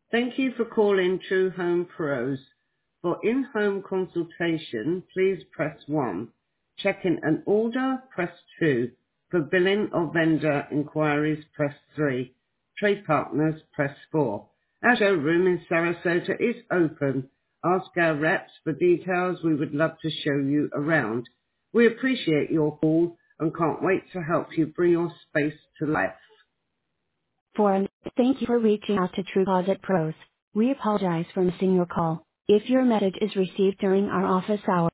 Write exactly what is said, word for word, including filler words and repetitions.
Thank you for calling True Home Pros. For in-home consultation, please press one. Checking an order, press two. For billing or vendor inquiries, press three. Trade partners, press four. Our showroom in Sarasota is open. Ask our reps for details. We would love to show you around. We appreciate your call and can't wait to help you bring your space to life. For Thank you for reaching out to True Closet Pros. We apologize for missing your call. If your message is received during our office hours,